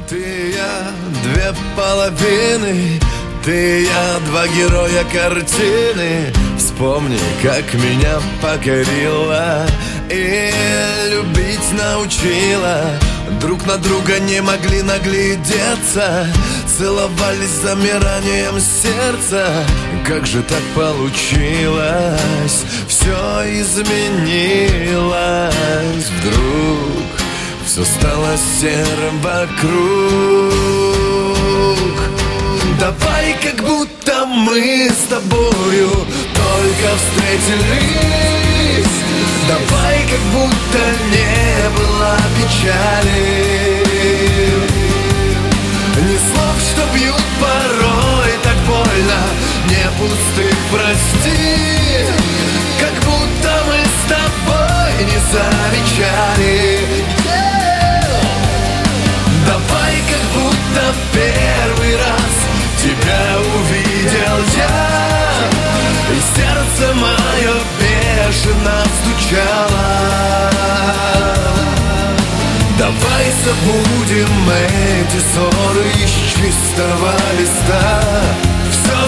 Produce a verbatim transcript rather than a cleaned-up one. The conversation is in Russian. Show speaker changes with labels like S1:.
S1: Ты я, две половины, ты я, два героя картины. Вспомни, как меня покорила и любить научила. Друг на друга не могли наглядеться, целовались с замиранием сердца. Как же так получилось? Все изменилось вдруг. Все стало серым вокруг. Давай, как будто мы с тобою только встретились. Давай, как будто не было печали, ни слов, что бьют порой так больно, не пустых прости. Как будто мы с тобой не замечали. Давай, как будто в первый раз тебя увидел я, и сердце мое бешено стучало. Давай забудем эти ссоры из чистого листа. Все